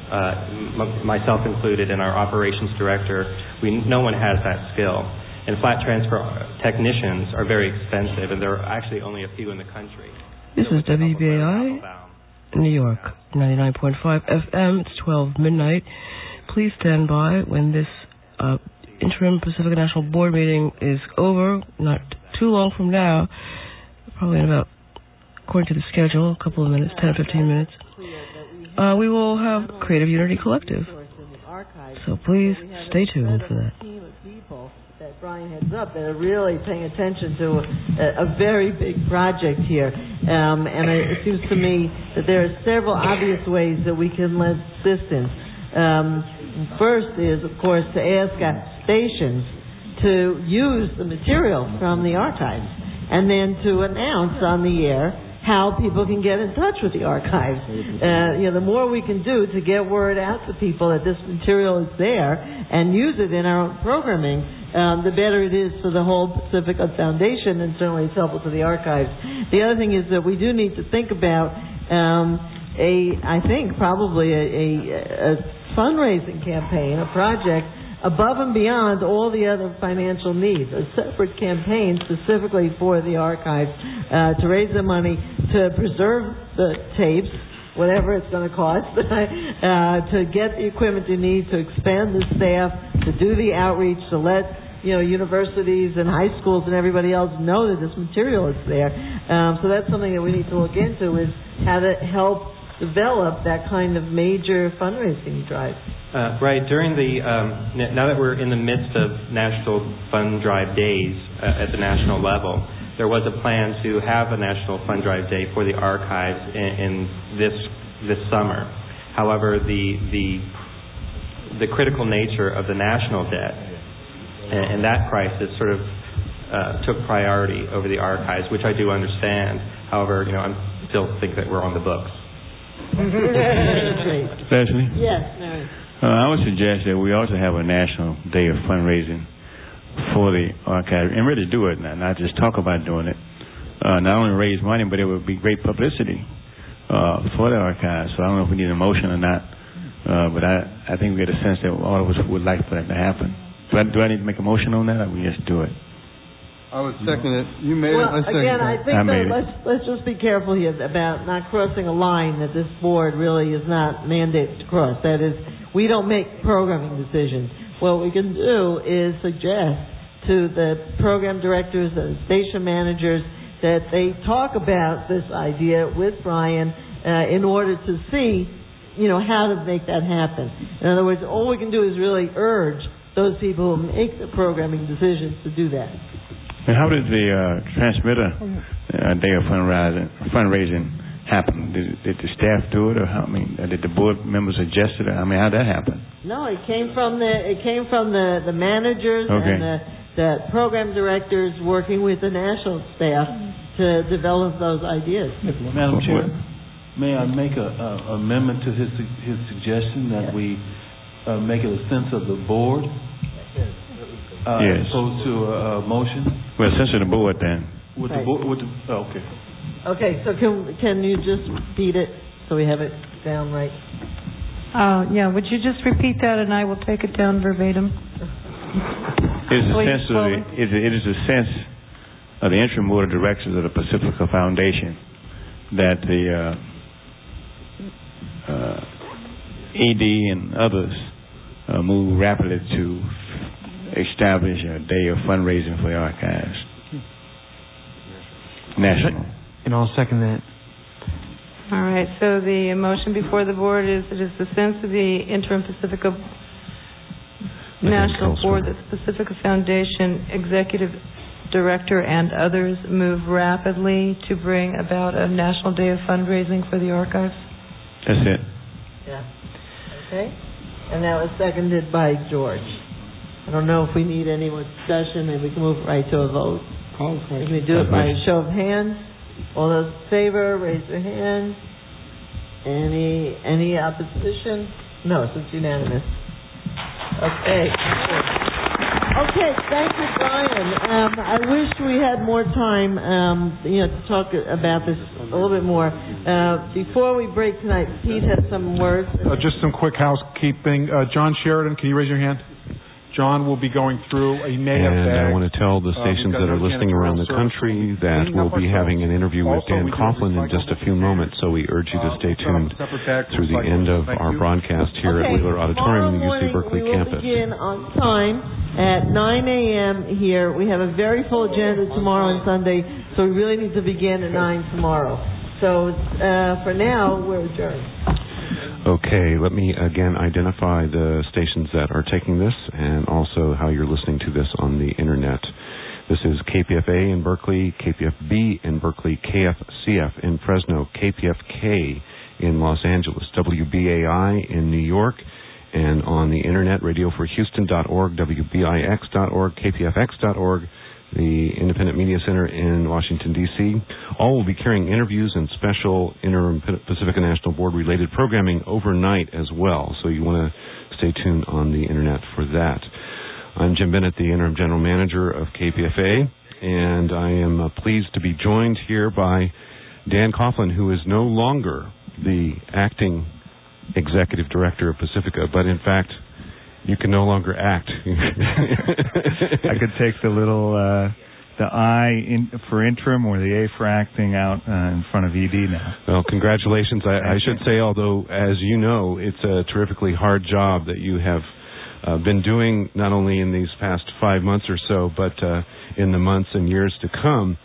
myself included, and our operations director, no one has that skill. And flat transfer technicians are very expensive, and there are actually only a few in the country. This is WBAI, New York, 99.5 FM. It's 12 midnight. Please stand by when this interim Pacific National Board meeting is over, not too long from now, probably in about, according to the schedule, a couple of minutes, 10 or 15 minutes. We will have Creative Unity Collective. So please stay tuned for that. That Brian heads up that are really paying attention to a very big project here. And it seems to me that there are several obvious ways that we can lend assistance. First is, of course, to ask our stations to use the material from the archives, and then to announce on the air how people can get in touch with the archives. The more we can do to get word out to people that this material is there and use it in our own programming, the better it is for the whole Pacifica Foundation, and certainly it's helpful to the archives. The other thing is that we do need to think about I think probably a fundraising campaign, a project above and beyond all the other financial needs, a separate campaign specifically for the archives to raise the money to preserve the tapes, whatever it's going to cost, to get the equipment you need, to expand the staff, to do the outreach, to let universities and high schools and everybody else know that this material is there. So that's something that we need to look into, is how to help develop that kind of major fundraising drive. Right. During now that we're in the midst of National Fund Drive Days at the national level, there was a plan to have a National Fund Drive Day for the archives in this summer. However, the critical nature of the national debt and that crisis sort of took priority over the archives, which I do understand. However, I still think that we're on the books. Leslie? Yes, Mary. I would suggest that we also have a national day of fundraising for the archive, and really do it, not just talk about doing it. Not only raise money, but it would be great publicity for the archive. So I don't know if we need a motion or not, but I think we get a sense that all of us would like for that to happen. Do I need to make a motion on that, or we just do it? I would second it. You made it. I second again, it. I think let's just be careful here about not crossing a line that this board really is not mandated to cross. That is, we don't make programming decisions. What we can do is suggest to the program directors and station managers that they talk about this idea with Brian in order to see, how to make that happen. In other words, all we can do is really urge those people who make the programming decisions to do that. And how did the transmitter day of fundraising happen? Did the staff do it, or did the board members suggest it? How did that happen? No, it came from the managers and the program directors working with the national staff to develop those ideas. Madam Chair, may I make an amendment to his suggestion that we make it a sense of the board? Yes. As opposed to a motion? Well, sense of the board then. Okay. Okay, so can you just repeat it so we have it down right? Would you just repeat that and I will take it down verbatim? It is a sense of the interim board of directors of the Pacifica Foundation that the ED and others move rapidly to establish a day of fundraising for the archives. National. And I'll second that. All right, so the motion before the board is it is the sense of the interim Pacifica National Board that the Pacifica Foundation Executive Director and others move rapidly to bring about a national day of fundraising for the archives? That's it. Yeah. Okay. And that was seconded by George. I don't know if we need any more discussion. Maybe we can move right to a vote. Can we do it by a show of hands? All those in favor, raise your hand. Any opposition? No, so it's unanimous. Okay. Okay, thank you, Brian. I wish we had more time, to talk about this a little bit more. Before we break tonight, Pete has some words. Just some quick housekeeping. John Sheridan, can you raise your hand? John will be going through a NAF bag. And I want to tell the stations that are listening around the country that we'll be having an interview with Dan Coughlin in just a few moments, so we urge you to stay tuned through the end of our broadcast here at Wheeler Auditorium in the UC Berkeley campus. We will begin on time at 9 a.m. here. We have a very full agenda tomorrow and Sunday, so we really need to begin at 9 tomorrow. So for now, we're adjourned. Okay, let me again identify the stations that are taking this and also how you're listening to this on the internet. This is KPFA in Berkeley, KPFB in Berkeley, KFCF in Fresno, KPFK in Los Angeles, WBAI in New York, and on the internet, radioforhouston.org, WBIX.org, KPFX.org, the Independent Media Center in Washington, D.C. All will be carrying interviews and special Interim Pacifica National Board related programming overnight as well, so you want to stay tuned on the internet for that. I'm Jim Bennett, the Interim General Manager of KPFA, and I am pleased to be joined here by Dan Coughlin, who is no longer the Acting Executive Director of Pacifica, but in fact, you can no longer act. I could take the little, the I for interim or the A for acting out in front of ED now. Well, congratulations. I should say, although, as you know, it's a terrifically hard job that you have been doing not only in these past 5 months or so, but in the months and years to come.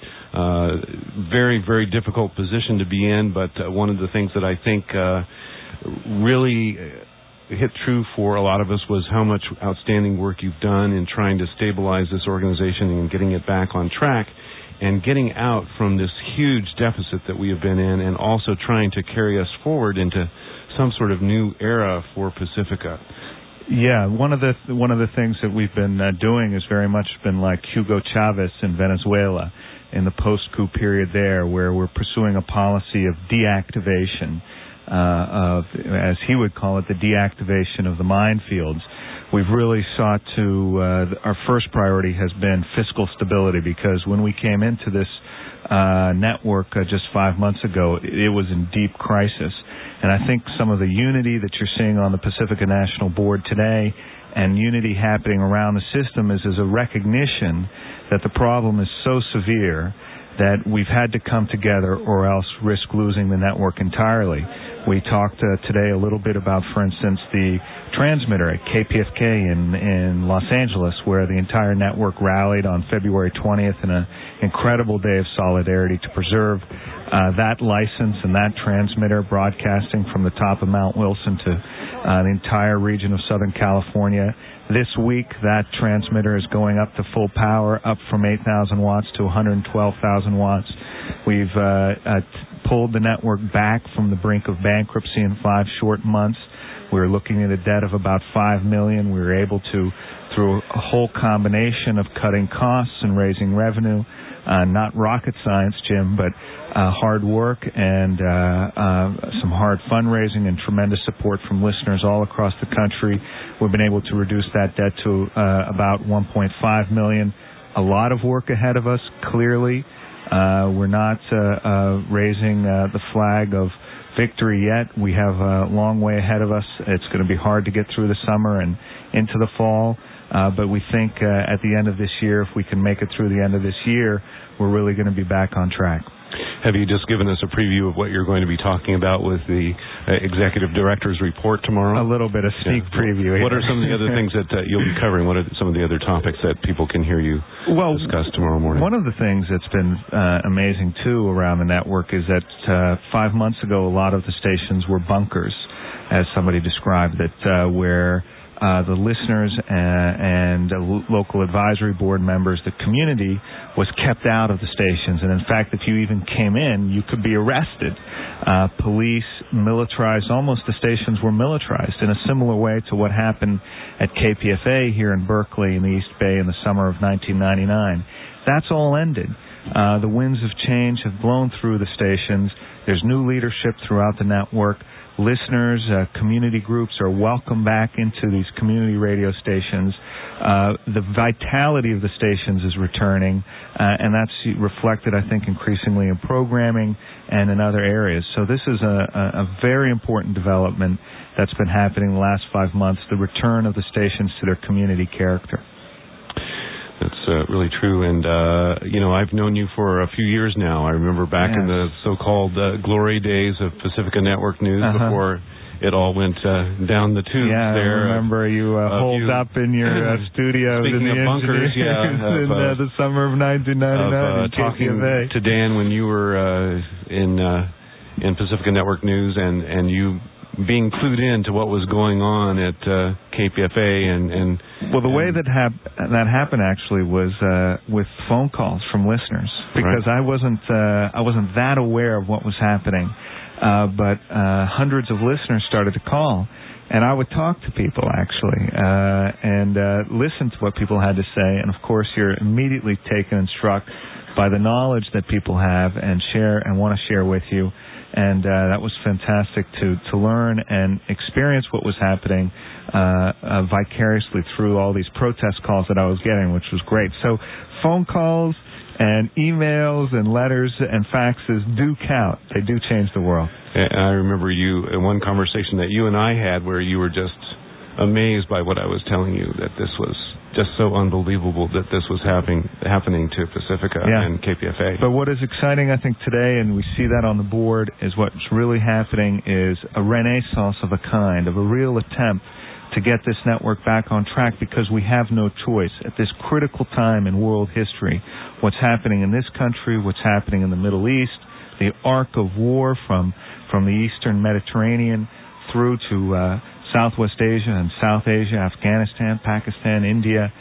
Very, very difficult position to be in, but one of the things that I think really hit true for a lot of us was how much outstanding work you've done in trying to stabilize this organization and getting it back on track and getting out from this huge deficit that we have been in, and also trying to carry us forward into some sort of new era for Pacifica. Yeah, one of the things that we've been doing has very much been like Hugo Chavez in Venezuela in the post-coup period there, where we're pursuing a policy of deactivation, of, as he would call it, the deactivation of the minefields. We've really sought to, our first priority has been fiscal stability, because when we came into this network just 5 months ago, it was in deep crisis. And I think some of the unity that you're seeing on the Pacifica National Board today and unity happening around the system is a recognition that the problem is so severe that we've had to come together or else risk losing the network entirely. We talked today a little bit about, for instance, the transmitter at KPFK in Los Angeles, where the entire network rallied on February 20th in an incredible day of solidarity to preserve that license and that transmitter, broadcasting from the top of Mount Wilson to the entire region of Southern California. This week, that transmitter is going up to full power, up from 8,000 watts to 112,000 watts. We've pulled the network back from the brink of bankruptcy in 5 short months. We're looking at a debt of about $5 million. We were able to, through a whole combination of cutting costs and raising revenue, not rocket science, Jim, but hard work and some hard fundraising and tremendous support from listeners all across the country. We've been able to reduce that debt to about $1.5 million. A lot of work ahead of us, clearly. We're not raising the flag of victory yet. We have a long way ahead of us. It's going to be hard to get through the summer and into the fall. But we think at the end of this year, if we can make it through the end of this year, we're really going to be back on track. Have you just given us a preview of what you're going to be talking about with the Executive Director's report tomorrow? A little bit of sneak preview. What are some of the other things that you'll be covering? What are some of the other topics that people can hear you discuss tomorrow morning? One of the things that's been amazing, too, around the network is that 5 months ago, a lot of the stations were bunkers, as somebody described it, where the listeners and local advisory board members, the community, was kept out of the stations. And in fact, if you even came in, you could be arrested. Police militarized, almost the stations were militarized in a similar way to what happened at KPFA here in Berkeley in the East Bay in the summer of 1999. That's all ended. The winds of change have blown through the stations. There's new leadership throughout the network. listeners, community groups are welcome back into these community radio stations. The vitality of the stations is returning, and that's reflected, I think, increasingly in programming and in other areas. So this is a very important development that's been happening the last 5 months, the return of the stations to their community character. That's really true, and I've known you for a few years now. I remember back in the so-called glory days of Pacifica Network News before it all went down the tubes there. I remember you holed up in your studio in the bunkers, in the summer of 1999 talking to Dan when you were in Pacifica Network News, and you being clued in to what was going on at KPFA and the way that happened actually was with phone calls from listeners, because I wasn't that aware of what was happening, but hundreds of listeners started to call, and I would talk to people actually and listen to what people had to say, and of course you're immediately taken and struck by the knowledge that people have and want to share with you. And that was fantastic to learn and experience what was happening vicariously through all these protest calls that I was getting, which was great. So phone calls and emails and letters and faxes do count. They do change the world. I remember you in one conversation that you and I had where you were just amazed by what I was telling you, that this was just so unbelievable that this was happening to Pacifica and KPFA. But what is exciting, I think, today, and we see that on the board, is what's really happening is a renaissance of a kind, of a real attempt to get this network back on track, because we have no choice at this critical time in world history. What's happening in this country, what's happening in the Middle East, the arc of war from the Eastern Mediterranean through to Southwest Asia and South Asia, Afghanistan, Pakistan, India,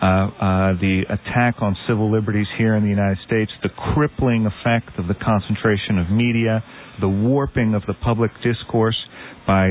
the attack on civil liberties here in the United States, the crippling effect of the concentration of media, the warping of the public discourse by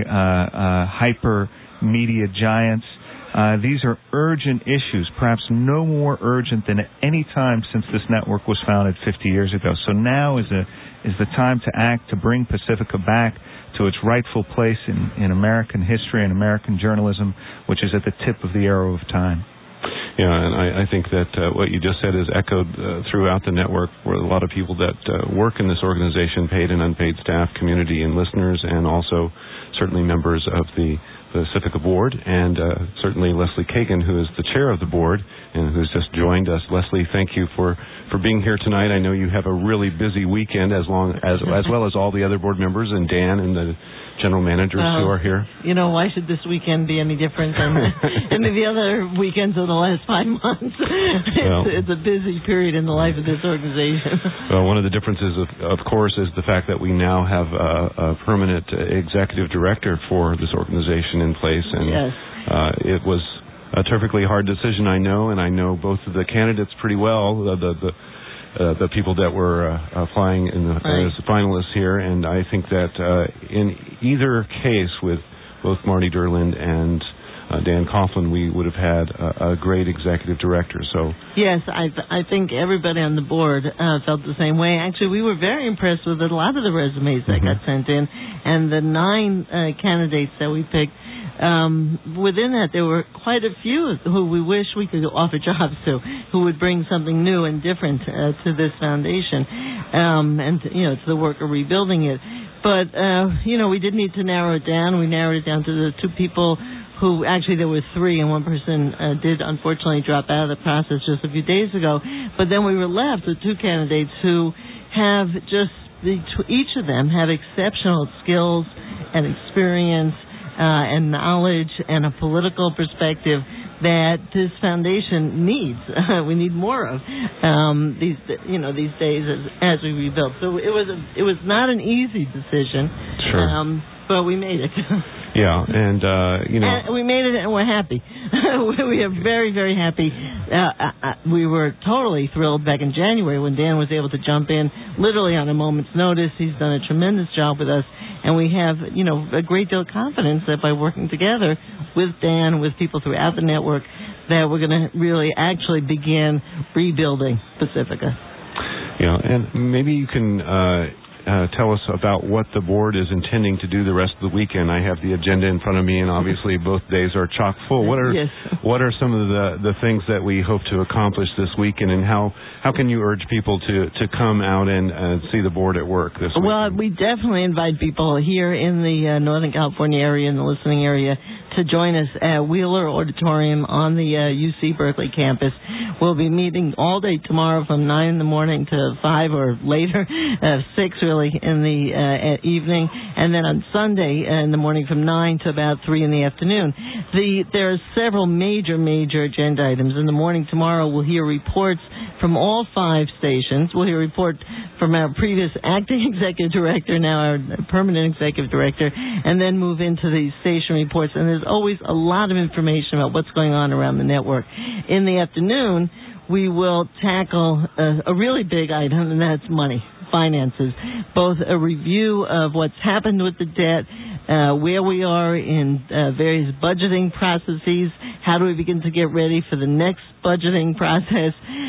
hyper media giants. These are urgent issues, perhaps no more urgent than at any time since this network was founded 50 years ago. So now is the time to act, to bring Pacifica back to its rightful place in American history and American journalism, which is at the tip of the arrow of time. Yeah, and I think that what you just said is echoed throughout the network, where a lot of people that work in this organization, paid and unpaid staff, community and listeners, and also certainly members of the Pacifica board, and certainly Leslie Kagan, who is the chair of the board and who's just joined us. Leslie, thank you for being here tonight. I know you have a really busy weekend, as well as all the other board members and Dan and the general managers who are here. Why should this weekend be any different than any of the other weekends of the last 5 months? It's a busy period in the life of this organization. Well, one of the differences, of course, is the fact that we now have a permanent executive director for this organization in place, and it was a terrifically hard decision, I know, and I know both of the candidates pretty well, the people that were applying as the finalists here, and I think that in either case, with both Marty Durland and Dan Coughlin, we would have had a great executive director. So yes, I think everybody on the board felt the same way. Actually, we were very impressed with a lot of the resumes that got sent in, and the 9 candidates that we picked. Within that, there were quite a few who we wish we could offer jobs to, who would bring something new and different to this foundation, and to the work of rebuilding it. But we did need to narrow it down. We narrowed it down to the 2 people who, actually there were 3, and one person did unfortunately drop out of the process just a few days ago. But then we were left with 2 candidates who have each of them have exceptional skills and experience and knowledge and a political perspective that this foundation needs. We need more of these days as we rebuild. So it was not an easy decision. Sure. But we made it. Yeah, and and we made it, and we're happy. We are very, very happy. We were totally thrilled back in January when Dan was able to jump in literally on a moment's notice. He's done a tremendous job with us, and we have a great deal of confidence that by working together with Dan, with people throughout the network, that we're going to really actually begin rebuilding Pacifica. Yeah, and maybe you can tell us about what the board is intending to do the rest of the weekend. I have the agenda in front of me, and obviously both days are chock full. What are some of the things that we hope to accomplish this weekend, and how can you urge people to come out and see the board at work this weekend? Well, we definitely invite people here in the Northern California area, in the listening area, to join us at Wheeler Auditorium on the UC Berkeley campus. We'll be meeting all day tomorrow from 9 in the morning to 5 or later, 6 really in the evening, and then on Sunday in the morning from 9 to about 3 in the afternoon. There are several major agenda items. In the morning tomorrow, we'll hear reports from all 5 stations. We'll hear a report from our previous acting executive director, now our permanent executive director, and then move into the station reports. And there's always a lot of information about what's going on around the network. In the afternoon, we will tackle a really big item, and that's money, finances, both a review of what's happened with the debt, where we are in various budgeting processes, how do we begin to get ready for the next budgeting process,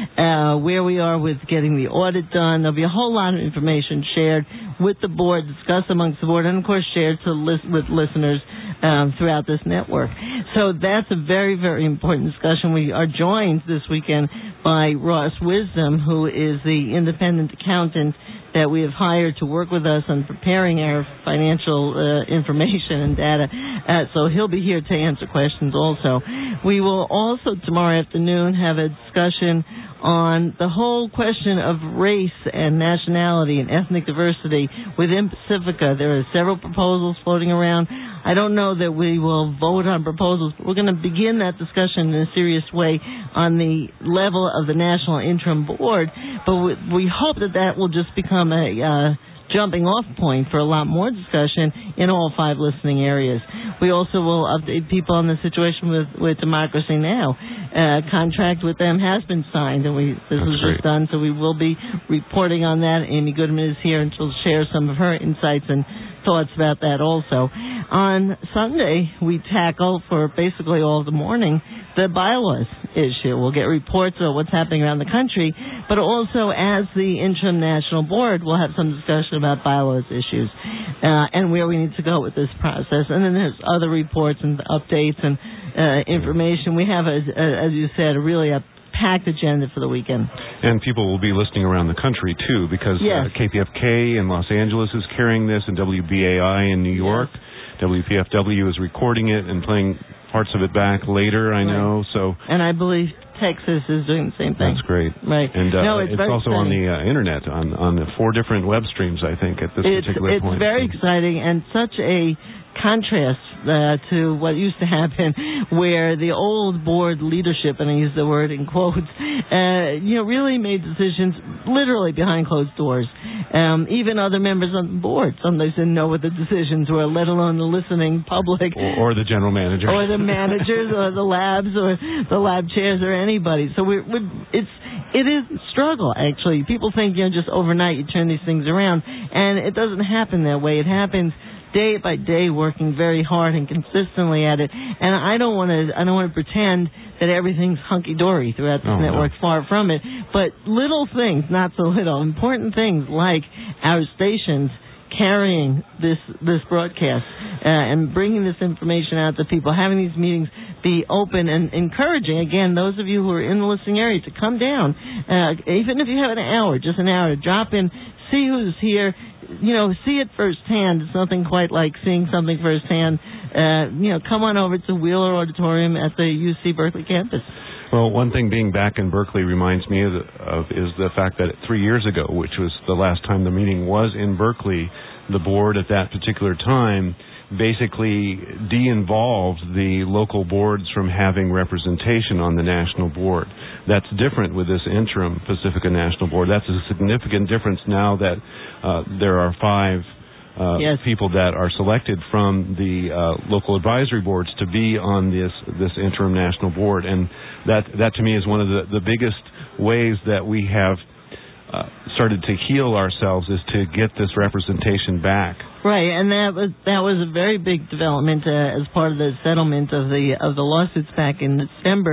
where we are with getting the audit done. There'll be a whole lot of information shared with the board, discussed amongst the board, and of course shared with listeners throughout this network. So that's a very, very important discussion. We are joined this weekend by Ross Wisdom, who is the independent accountant that we have hired to work with us on preparing our financial information and data. So he'll be here to answer questions also. We will also tomorrow afternoon have a discussion on the whole question of race and nationality and ethnic diversity within Pacifica. There are several proposals floating around. I don't know that we will vote on proposals, but we're going to begin that discussion in a serious way on the level of the National Interim Board. But we hope that will just become a jumping off point for a lot more discussion in all 5 listening areas. We also will update people on the situation with Democracy Now! Contract with them has been signed, and this was just done, so we will be reporting on that. Amy Goodman is here, and she'll share some of her insights and thoughts about that also. On Sunday, we tackle for basically all the morning the bylaws issue. We'll get reports of what's happening around the country, but also as the interim national board, we'll have some discussion about bylaws issues and where we need to go with this process. And then there's other reports and updates and information. We have, as you said, a packed agenda for the weekend. And people will be listening around the country, too, because KPFK in Los Angeles is carrying this, and WBAI in New York. WPFW is recording it and playing parts of it back later, I know. And I believe Texas is doing the same thing. That's great. Right. And it's also on the Internet, on the 4 different web streams, I think, at this particular point. It's very exciting, and such a contrast to what used to happen, where the old board leadership, and I use the word in quotes, really made decisions literally behind closed doors. Even other members on the board sometimes didn't know what the decisions were, let alone the listening public. Or the general manager. Or the managers, or the labs, or the lab chairs, or anybody. So it is a struggle, actually. People think, just overnight you turn these things around, and it doesn't happen that way. It happens day by day, working very hard and consistently at it. And I don't want to pretend that everything's hunky-dory throughout this network. Far from it. But little things, not so little, important things like our stations carrying this broadcast and bringing this information out to people, having these meetings be open and encouraging, again, those of you who are in the listening area to come down, even if you have an hour, just an hour, to drop in, see who's here, see it firsthand. It's nothing quite like seeing something firsthand. Come on over to Wheeler Auditorium at the UC Berkeley campus. Well, one thing being back in Berkeley reminds me of is the fact that 3 years ago, which was the last time the meeting was in Berkeley, the board at that particular time basically de-involved the local boards from having representation on the national board. That's different with this interim Pacifica National Board. That's a significant difference now that there are 5 people that are selected from the local advisory boards to be on this interim national board. And that to me is one of the biggest ways that we have started to heal ourselves, is to get this representation back. Right, and that was a very big development as part of the settlement of the lawsuits back in December.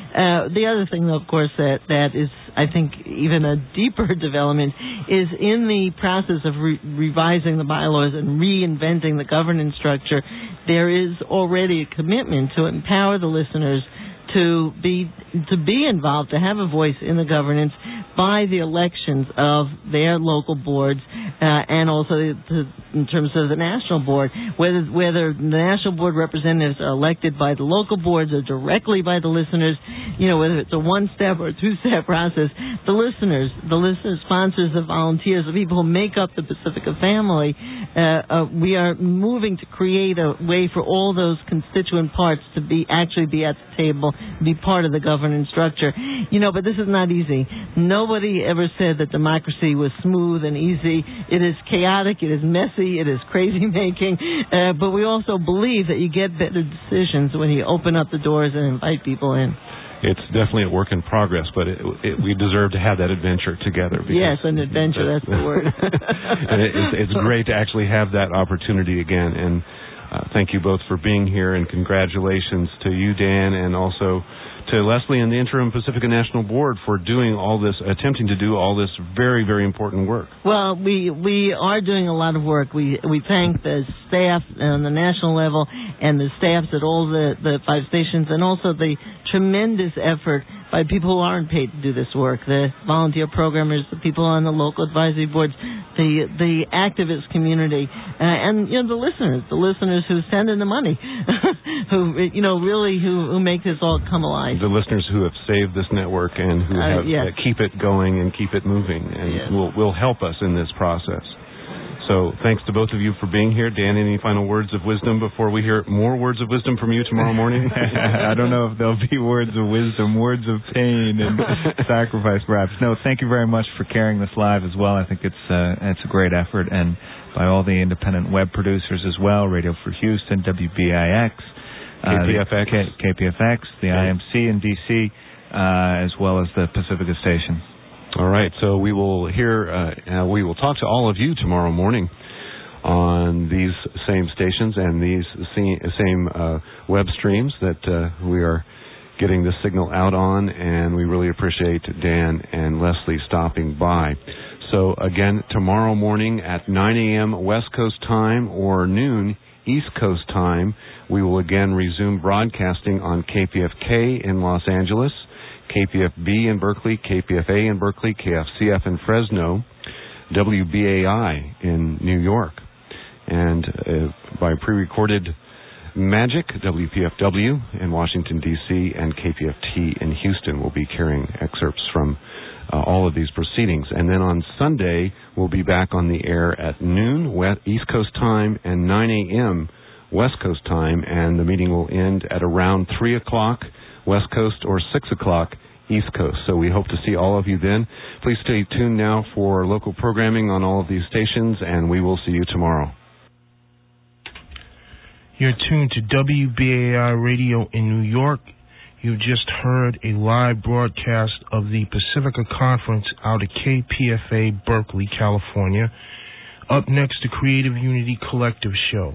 The other thing, though, of course, that is, I think, even a deeper development is in the process of revising the bylaws and reinventing the governance structure, there is already a commitment to empower the listeners to be involved, to have a voice in the governance by the elections of their local boards, and also in terms of the national board, whether the national board representatives are elected by the local boards or directly by the listeners, whether it's a one-step or a two-step process, the listeners, sponsors, the volunteers, the people who make up the Pacifica family, we are moving to create a way for all those constituent parts to actually be at the table, be part of the governance structure. But this is not easy. Nobody ever said that democracy was smooth and easy. It is chaotic, it is messy, it is crazy-making, but we also believe that you get better decisions when you open up the doors and invite people in. It's definitely a work in progress, but we deserve to have that adventure together. Yes, an adventure, that's the word. And it's great to actually have that opportunity again, and thank you both for being here, and congratulations to you, Dan, and also to Leslie and the Interim Pacifica National Board for doing all this, attempting to do all this very, very important work. Well, we are doing a lot of work. We thank the staff on the national level and the staffs at all the 5 stations, and also the tremendous effort by people who aren't paid to do this work, the volunteer programmers, the people on the local advisory boards, the activist community, and the listeners who send in the money, who make this all come alive. The listeners who have saved this network and who have keep it going and keep it moving, and will help us in this process. So thanks to both of you for being here. Dan, any final words of wisdom before we hear more words of wisdom from you tomorrow morning? I don't know if there'll be words of wisdom, words of pain and sacrifice, perhaps. No, thank you very much for carrying this live as well. I think it's a great effort, and by all the independent web producers as well, Radio for Houston, WBIX, KPFX, the IMC in D.C., as well as the Pacifica station. All right, so we will we will talk to all of you tomorrow morning on these same stations and these same web streams that we are getting the signal out on, and we really appreciate Dan and Leslie stopping by. So again, tomorrow morning at 9 a.m. West Coast time or noon East Coast time, we will again resume broadcasting on KPFK in Los Angeles, KPFB in Berkeley, KPFA in Berkeley, KFCF in Fresno, WBAI in New York, and by pre-recorded magic, WPFW in Washington, D.C., and KPFT in Houston will be carrying excerpts from all of these proceedings. And then on Sunday, we'll be back on the air at noon East Coast time and 9 a.m. West Coast time, and the meeting will end at around 3 o'clock West Coast or 6 o'clock East Coast. So we hope to see all of you then. Please stay tuned now for local programming on all of these stations, and we will see you tomorrow. You're tuned to WBAI Radio in New York. You just heard a live broadcast of the Pacifica Conference out at KPFA, Berkeley, California. Up next, the Creative Unity Collective show.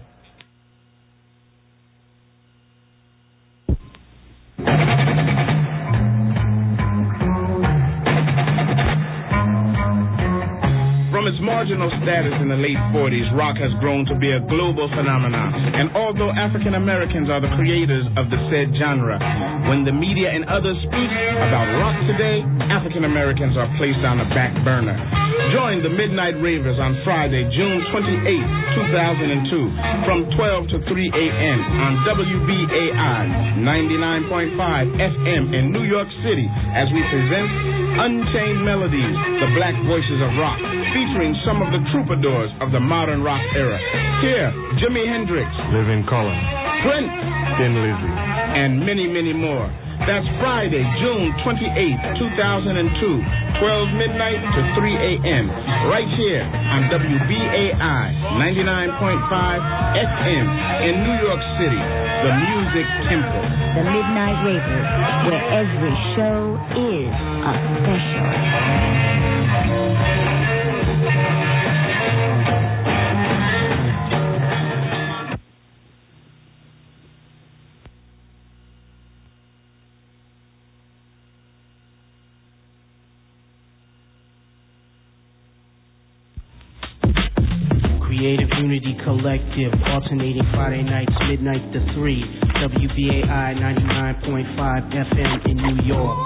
From its marginal status in the late 40s, rock has grown to be a global phenomenon. And although African Americans are the creators of the said genre, when the media and others speak about rock today, African Americans are placed on the back burner. Join the Midnight Ravers on Friday, June 28, 2002, from 12 to 3 a.m. on WBAI 99.5 FM in New York City as we present Unchained Melodies, the Black Voices of Rock, featuring some of the troubadours of the modern rock era. Here, Jimi Hendrix, Living Color, Prince, Thin Lizzy, and many, many more. That's Friday, June 28, 2002, 12 midnight to 3 a.m., right here on WBAI 99.5 FM in New York City, the Music Temple. The Midnight Ravers, where every show is a special. Creative Unity Collective, alternating Friday nights, midnight to 3. WBAI 99.5 FM in New York.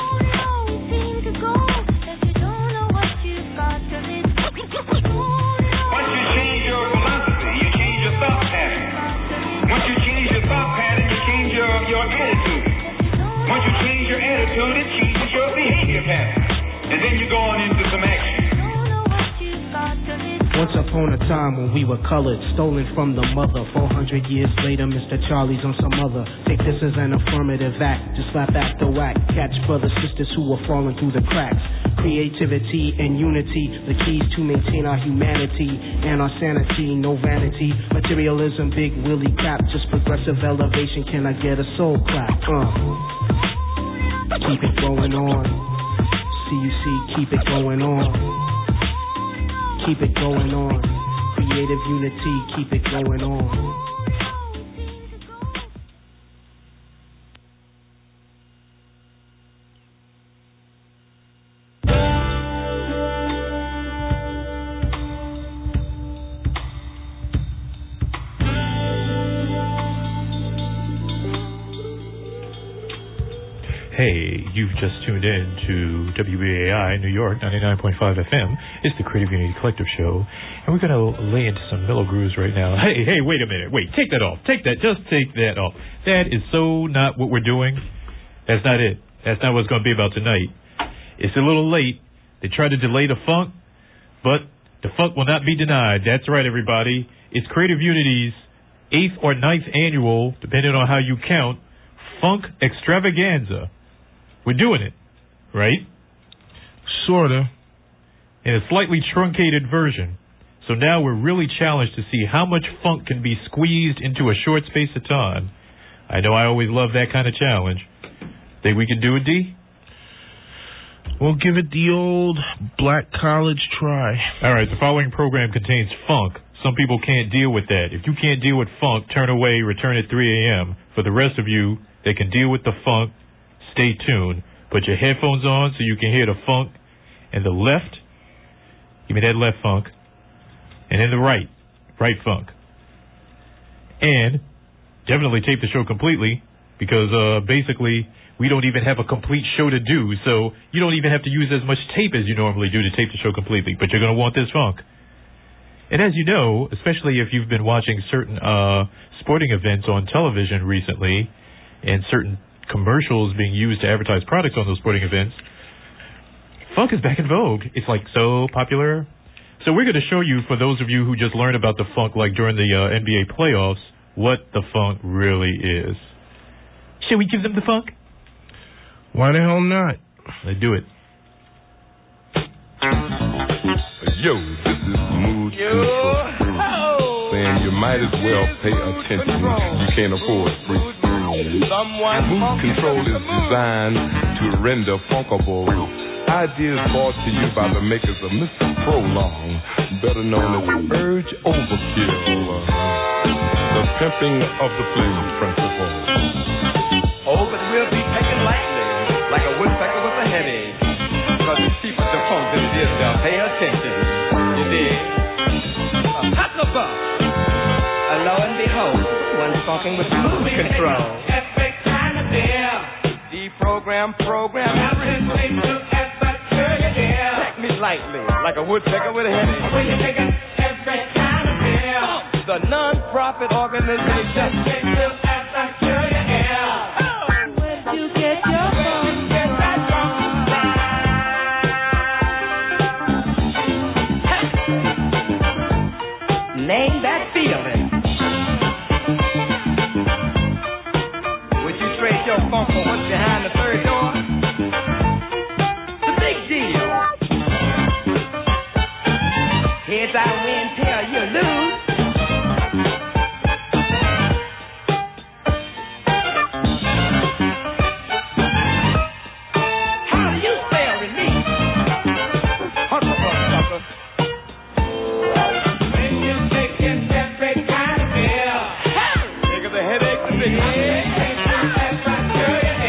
Your attitude. Once you change your attitude, it changes your behavior pattern. And then you go on into some action. Once upon a time when we were colored, stolen from the mother. 400 years later, Mr. Charlie's on some other. Take this as an affirmative act, just slap after whack. Catch brothers, sisters who are falling through the cracks. Creativity and unity, the keys to maintain our humanity and our sanity, no vanity. Materialism, big willy crap, just progressive elevation. Can I get a soul clap? Keep it going on. CUC, keep it going on. Keep it going on. Creative unity, keep it going on. Hey, you've just tuned in to WBAI New York 99.5 FM. It's the Creative Unity Collective Show, and we're going to lay into some mellow grooves right now. Hey, wait a minute. Wait, take that off. Just take that off. That is so not what we're doing. That's not it. That's not what it's going to be about tonight. It's a little late. They tried to delay the funk, but the funk will not be denied. That's right, everybody. It's Creative Unity's 8th or 9th annual, depending on how you count, Funk Extravaganza. We're doing it, right? Sorta. In a slightly truncated version. So now we're really challenged to see how much funk can be squeezed into a short space of time. I know I always love that kind of challenge. Think we can do it, D? We'll give it the old black college try. All right, the following program contains funk. Some people can't deal with that. If you can't deal with funk, turn away, return at 3 a.m. For the rest of you that can deal with the funk, stay tuned. Put your headphones on so you can hear the funk. And the left, give me that left funk. And then the right funk. And definitely tape the show completely because basically we don't even have a complete show to do. So you don't even have to use as much tape as you normally do to tape the show completely. But you're going to want this funk. And as you know, especially if you've been watching certain sporting events on television recently and certain commercials being used to advertise products on those sporting events, funk is back in vogue. It's like so popular. So we're going to show you, for those of you who just learned about the funk like during the NBA playoffs, what the funk really is. Should we give them the funk? Why the hell not? Let's do it. Yo, this is Mood Control. Saying you might as well pay attention. You can't afford free. Mood Control is designed to render funkable ideas brought to you by the makers of Mr. Prolong, better known as Urge Overkill, the pimping of the flame principle. Oh, but we'll be taken lightly, like a woodpecker with a headache, because it's cheaper to funk than it is to pay attention. You dig? Hucklebuck. Lo and behold, one's funking with Mood Control. Epic kind of deal. Deprogram, program, everything to take me lightly, like a woodpecker with a headache. When you take it, every kind of deal. The non-profit organization. Where you get your phone? Name that feeling. Would you trade your phone for what's behind the third door? The big deal. Heads I win, tail you lose. How do you spell release? Hucklebuck, sucker. When you take in every kind of pill, think of the headache, the big head.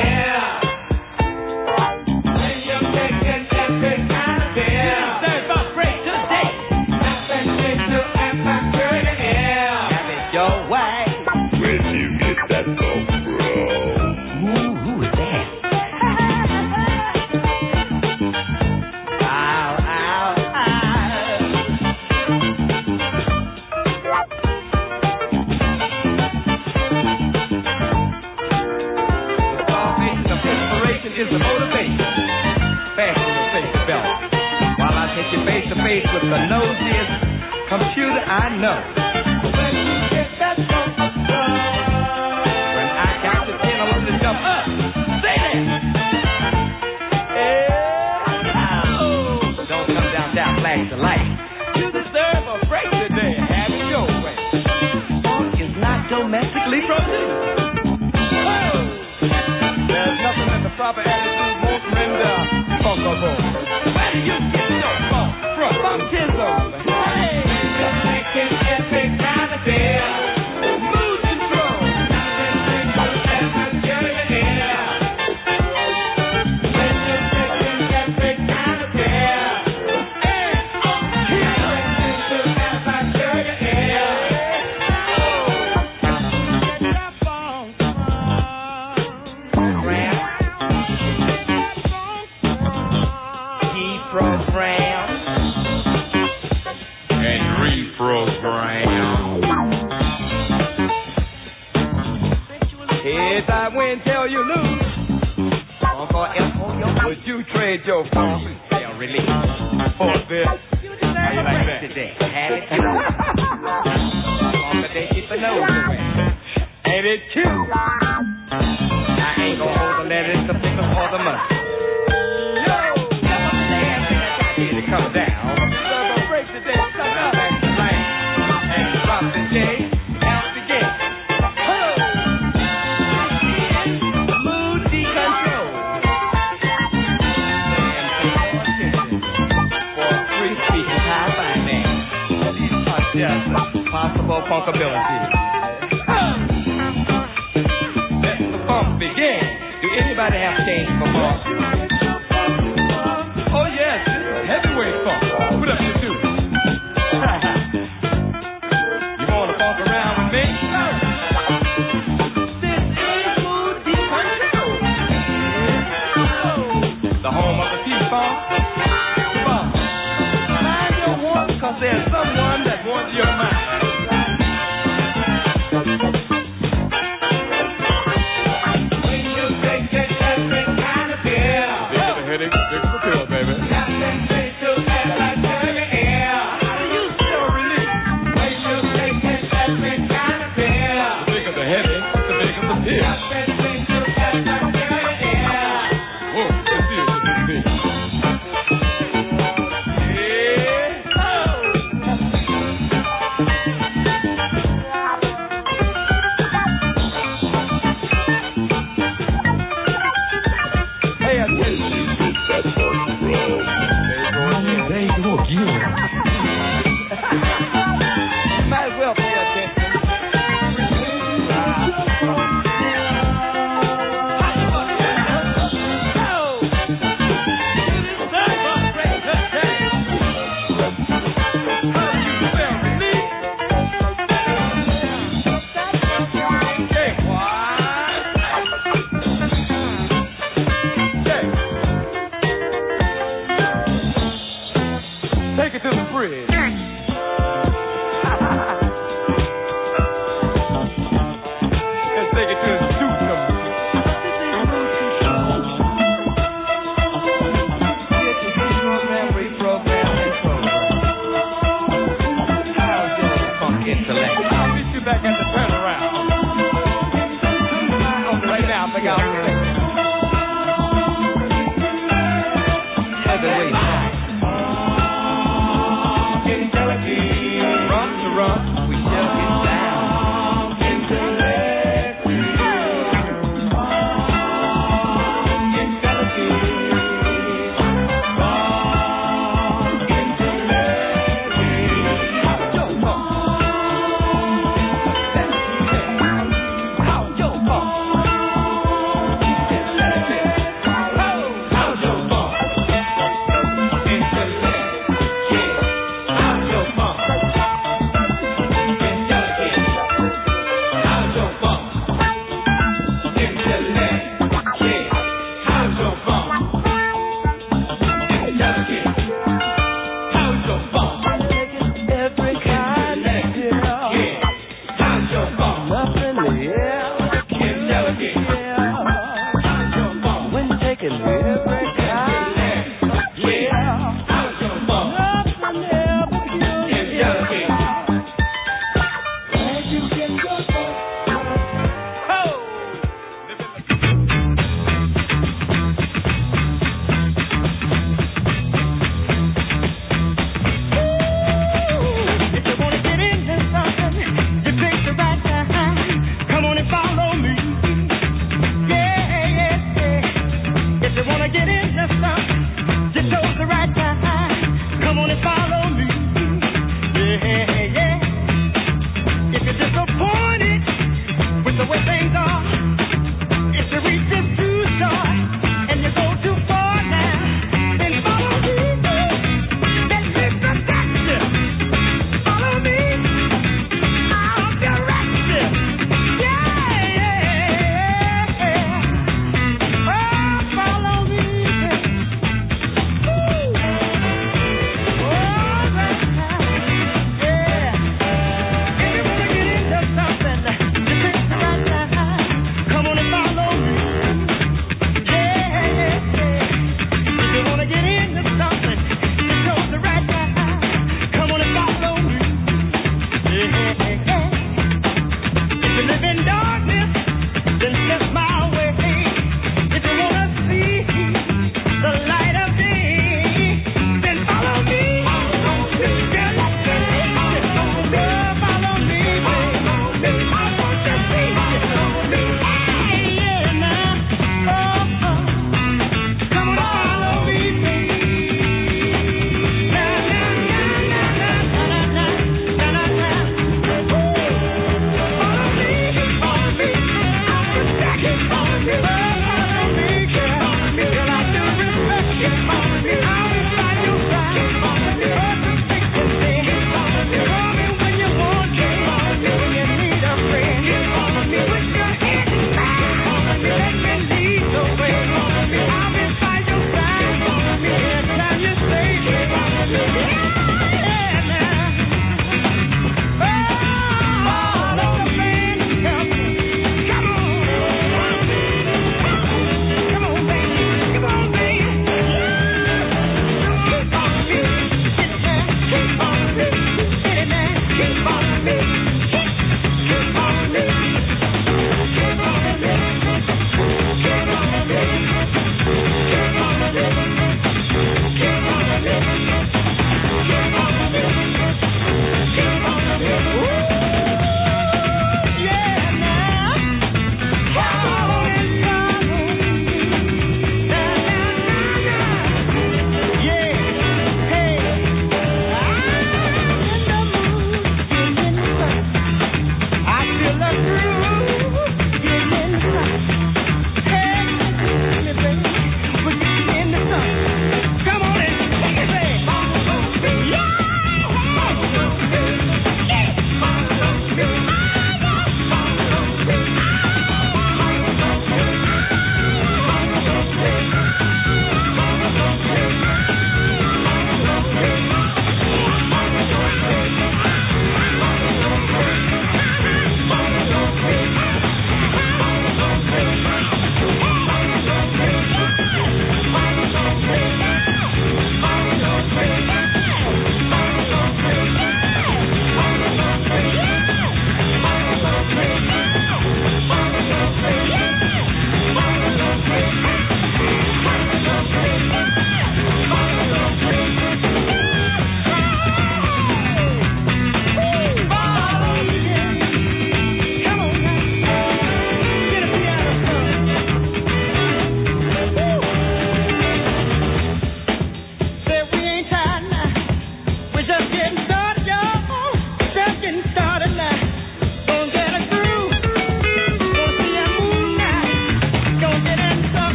is the motivation. Fasten your seatbelt while I take you face to face with the nosiest computer I know. When you get that funk up, when I count to 10, I want you to jump up. Say that. Don't come down, flash the light. You deserve a break today. Have it your way. Funk is not domestically produced. There's nothing that the proper attitude won't render funkable. Where do you get your funk from? Funk is over. Hey, just making epic kind of deal. Mood control. Tell you lose. Funk or F-O-Y, would you trade your funk and release for this? How you like that? Today, have it cute. Funk they keep the nose away. Ain't it cute? I ain't gonna hold the letters, the pickles, or the mustard. Yo, never stand here to come down. We're gonna break today, suck up. Back to life and drop the J. Possible funkability. Let the funk begin. Do anybody have change for funk? Oh yes, this is heavyweight funk. Put up your shoes. You want to funk around with me? This is Moody Control. The home of the T-funk. Funk. Mind your wants, cause there's someone that wants your mind. rocking every time. Yeah. Nothing ever kills you. As you get your Wanna get in?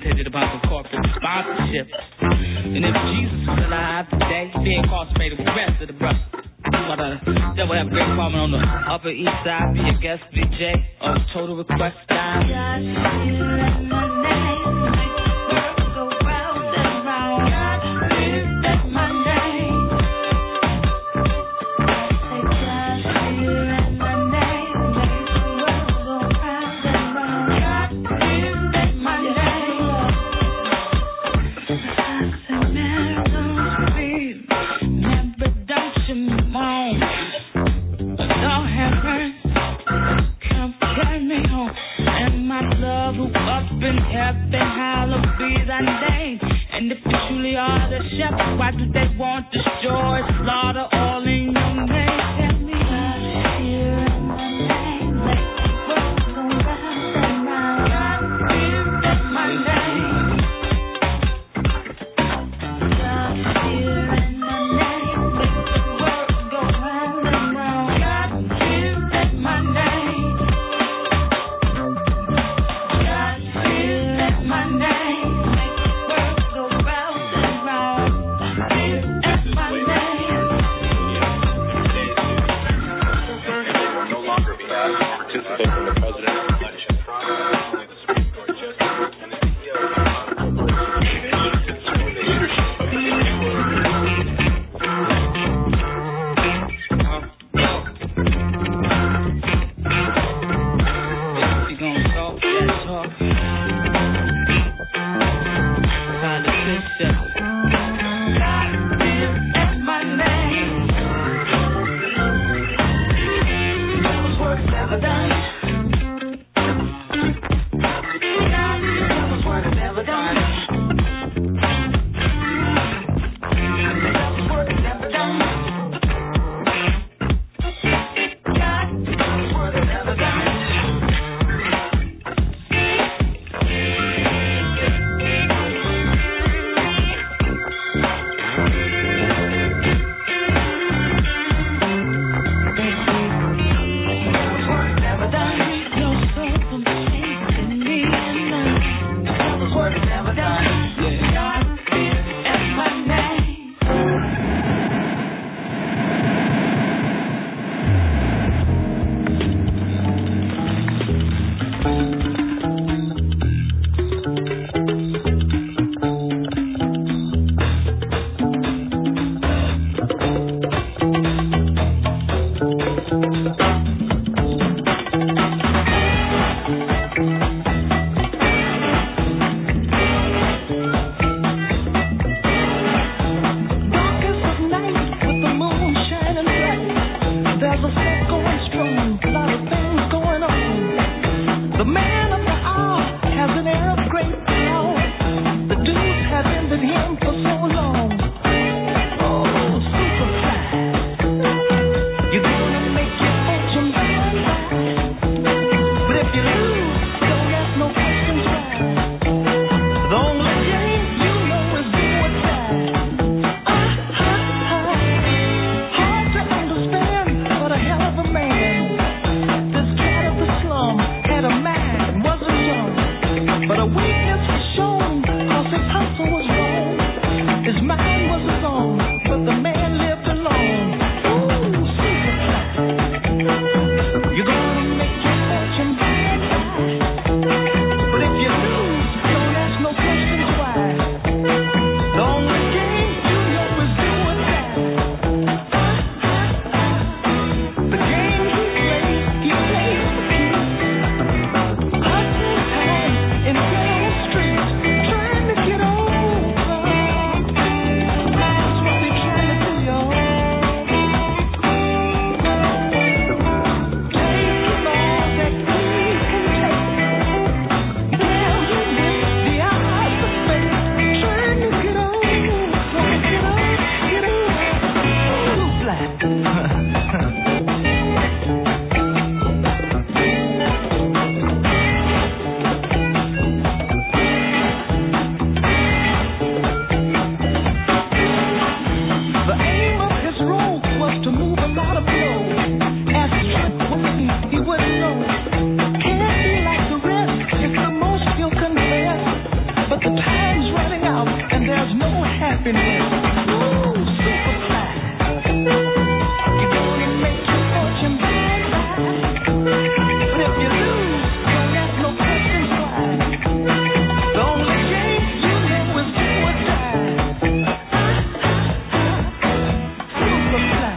contingent upon some corporate sponsorship. And if Jesus was alive today, he'd be incarcerated with the rest of the brothers. Then we'll have a great apartment on the Upper East Side. Be a guest DJ or total request time. And if you truly are the chef, why do they want to destroy, slaughter all in your name? Tell me God is here in my name. Let the world go round and round. God is here in my name. God is here in my name. Let the world go round and round. God is here in my name. God is here in my name. But a weakness was shown, cause his hustle was wrong. His happiness. Ooh, super fly. You don't even make your fortune by. But if you lose, don't ask no questions why. The only game you know is do or die. Super fly.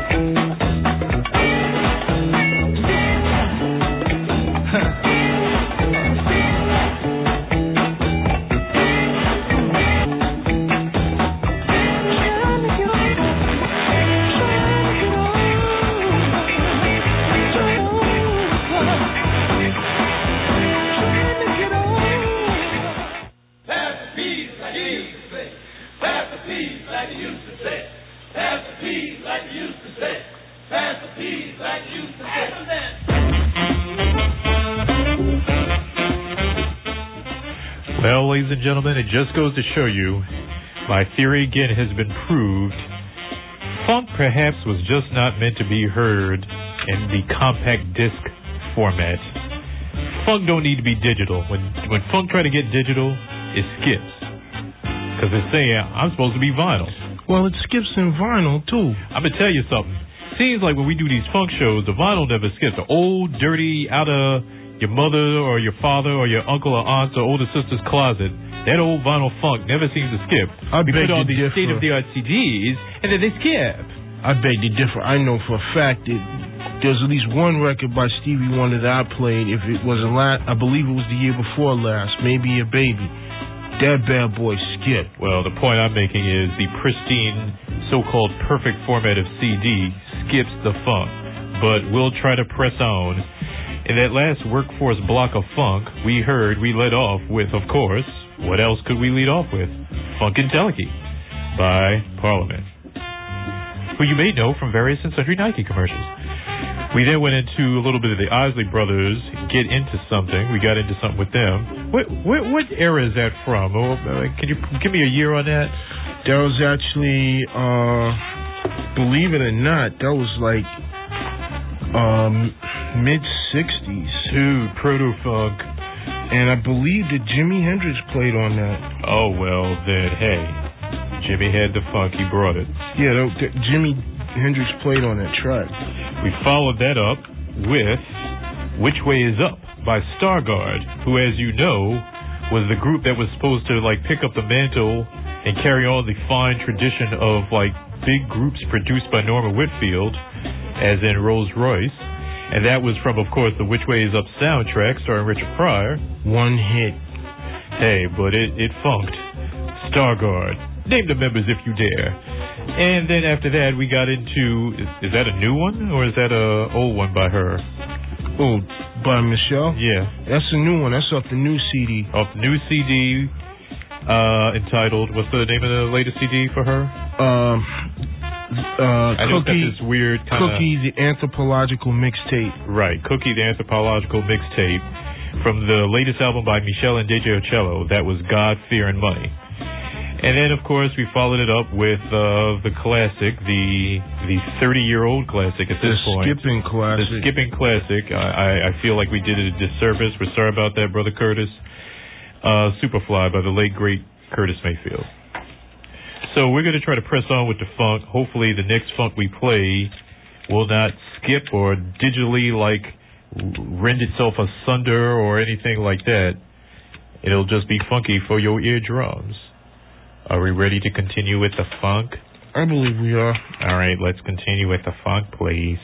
Well, ladies and gentlemen, it just goes to show you, my theory again has been proved. Funk perhaps was just not meant to be heard in the compact disc format. Funk don't need to be digital. When funk try to get digital, it skips. Because they say, I'm supposed to be vinyl. Well, it skips in vinyl, too. I'm going to tell you something. Seems like when we do these funk shows, the vinyl never skips. The old, dirty, out of your mother or your father or your uncle or aunt's or older sister's closet, that old vinyl funk never seems to skip. I we beg put on to these differ. state-of-the-art CDs, and then they skip. I beg to differ. I know for a fact that there's at least one record by Stevie Wonder that I played. If it wasn't last, I believe it was the year before last, maybe a baby. That bad boy skipped. Well, the point I'm making is the pristine, so-called perfect format of CD skips the funk. But we'll try to press on. In that last workforce block of funk, we led off with, of course, what else could we lead off with? Funkenteleki by Parliament, who you may know from various and sundry Nike commercials. We then went into a little bit of the Isley Brothers, Get Into Something. We got into something with them. What era is that from? Can you give me a year on that? That was actually, believe it or not, that was like mid-60s. Dude, proto-funk. And I believe that Jimi Hendrix played on that. Oh, well, then, hey, Jimmy had the funk. He brought it. Yeah, Jimi Hendrix played on that track. We followed that up with Which Way Is Up by Stargard, who, as you know, was the group that was supposed to, pick up the mantle and carry on the fine tradition of, big groups produced by Norma Whitfield, as in Rolls-Royce. And that was from, of course, the Which Way Is Up soundtrack starring Richard Pryor. One hit. Hey, but it funked. Stargard. Name the members if you dare. And then after that, we got into... Is that a new one, or is that a old one by her? Oh, by Michelle? Yeah. That's a new one. That's off the new CD. Off the new CD, entitled... What's the name of the latest CD for her? I know Cookie, this weird kind of... Cookie, the Anthropological Mixtape. Right, Cookie, the Anthropological Mixtape, from the latest album by Michelle and DJ Ocello. That was God, Fear, and Money. And then, of course, we followed it up with the classic, the 30-year-old classic at this point. The skipping classic. The skipping classic. I feel like we did it a disservice. We're sorry about that, Brother Curtis. Superfly by the late, great Curtis Mayfield. So we're going to try to press on with the funk. Hopefully the next funk we play will not skip or digitally, rend itself asunder or anything like that. It'll just be funky for your eardrums. Are we ready to continue with the funk? I believe we are. All right, let's continue with the funk, please.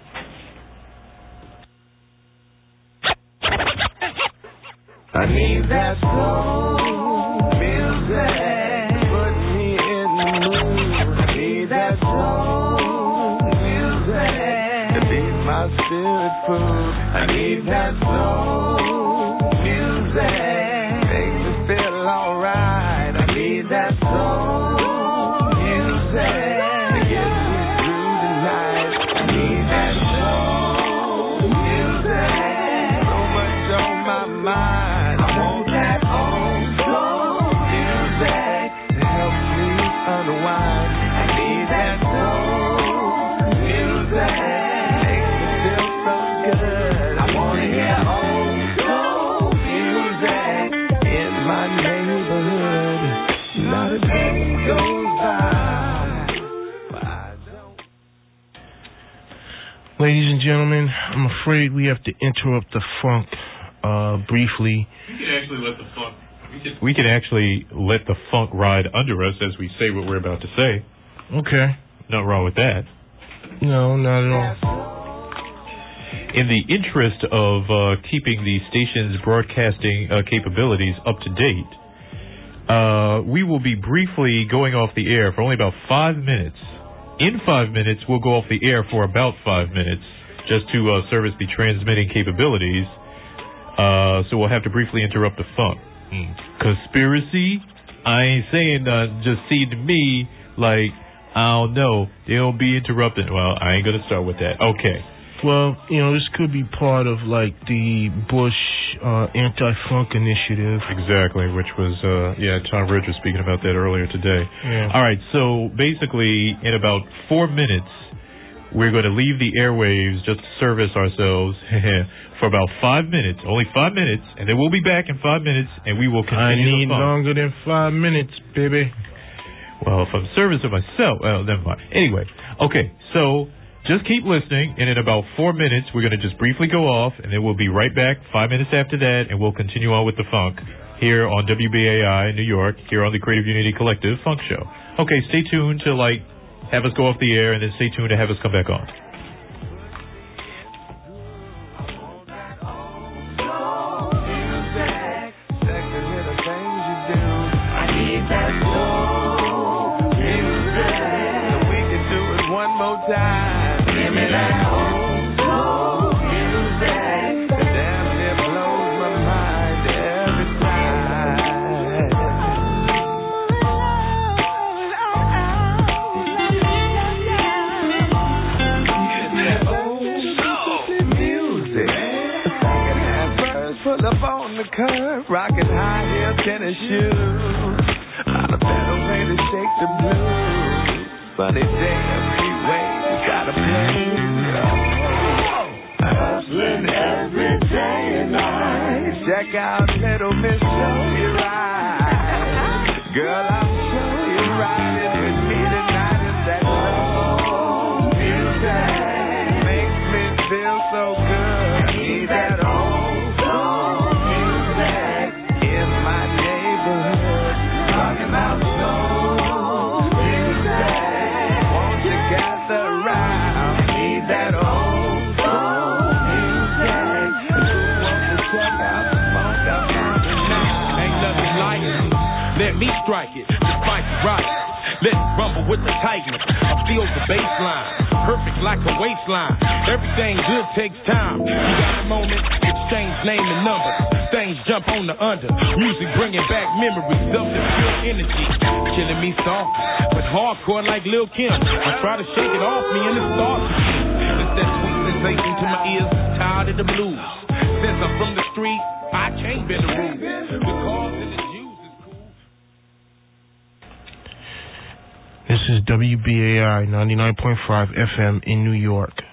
I need that soul music. Put me in the mood. I need that soul music to be my spirit food. I need that soul music. Makes me feel alright. I need that soul music to get me through the night. I need that soul music. So much on my mind. I want that old soul music to help me unwind. I need that soul music. Makes me feel so good. I want to hear old soul and gentlemen, I'm afraid we have to interrupt the funk briefly. We can actually let the funk ride under us as we say what we're about to say. Okay. Nothing wrong with that. No, not at all. In the interest of keeping the station's broadcasting capabilities up to date, we will be briefly going off the air for only about 5 minutes. In 5 minutes, we'll go off the air for about 5 minutes just to service the transmitting capabilities. So we'll have to briefly interrupt the funk. Conspiracy? I ain't saying just seem to me like, I don't know, they'll be interrupted. Well, I ain't going to start with that. Okay. Well, this could be part of, like, the Bush anti-funk initiative. Exactly, which was, Tom Ridge was speaking about that earlier today. Yeah. All right, so basically, in about 4 minutes, we're going to leave the airwaves just to service ourselves for about 5 minutes, only 5 minutes, and then we'll be back in 5 minutes, and we will continue. I need longer than 5 minutes, baby. Well, if I'm servicing myself, well, never mind. Anyway, okay, so just keep listening, and in about 4 minutes, we're going to just briefly go off, and then we'll be right back 5 minutes after that, and we'll continue on with the funk here on WBAI New York, here on the Creative Unity Collective Funk Show. Okay, stay tuned to, have us go off the air, and then stay tuned to have us come back on. Rockin' high heel tennis shoes. On a pedal way to shake the blues. Funny day, every way we gotta play. Hustling every day and night. Check out Little Miss Show You Right. Girl, I'm show you riding with me tonight. It's that soul music. Makes me feel so good. I need that old soul. Let me strike it, despite the rock. Let's rumble with the tightness. I feel the baseline, perfect like a waistline. Everything good takes time. You got a moment, exchange name and number. Things jump on the under. Music bringing back memories of the pure energy. Killing me soft, but hardcore like Lil' Kim. I try to shake it off me and it starts. It's that sweet sensation to my ears, tired of the blues. Since I'm from the street, I can't bend the rules. Because in the This is WBAI 99.5 FM in New York.